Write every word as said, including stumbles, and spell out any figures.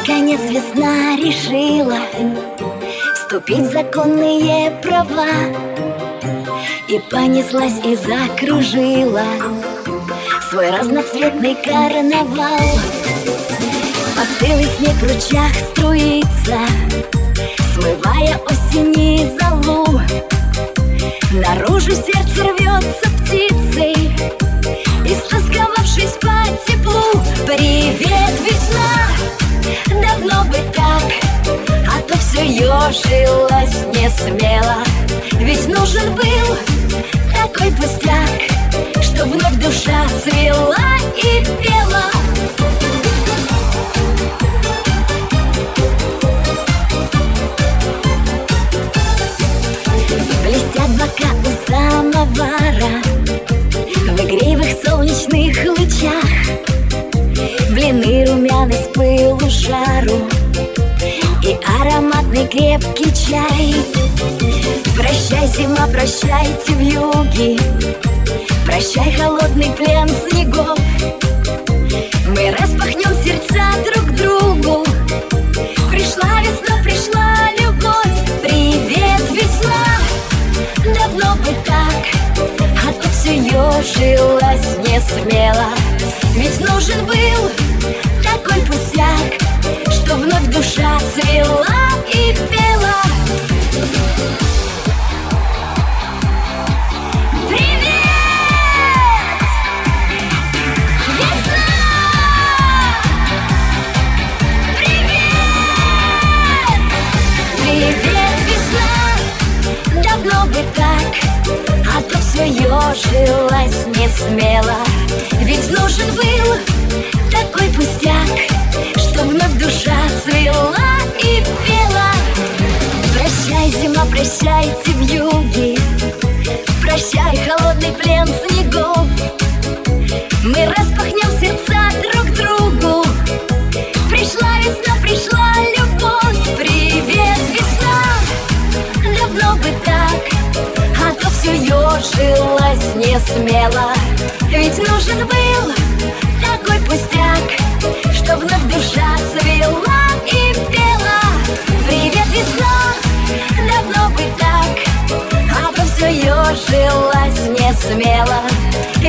Наконец весна решила вступить в законные права и понеслась и закружила свой разноцветный карнавал. Постылый снег в ручьях струится, смывая осени золу. Наружу сердце рвется птицей, истосковавшись по теплу. Привет, весна! Давно бы так, а то все ежилось не смело. Ведь нужен был такой пустяк, что вновь душа цвела и пела. Блестят бока у самовара в игривых солнечных лучах. Блины румяны с пылу жару и ароматный крепкий чай. Прощай, зима, прощайте вьюги, прощай, холодный плен снегов. Мы распахнем сердца друг другу. Пришла весна, пришла любовь. Привет, весна! Давно бы так, а то все ежилось не смело. Ведь нужен был такой пустяк, что вновь душа цвела и пела. Привет, весна! Привет! Привет, весна! Давно бы так, а то все ежилось не смело. Ведь нужен был такой пустяк, что вновь душа цвела и пела. Прощай, зима, прощайте вьюги, прощай, холодный плен снегов. Мы распахнем сердца друг другу. Пришла весна, пришла любовь. Привет, весна! Давно бы так, а то все ежилось не смело. Ведь нужен был такой пустяк, что вновь душа цвела и пела. Привет, весна! Давно бы так, а то все ежилось не смело.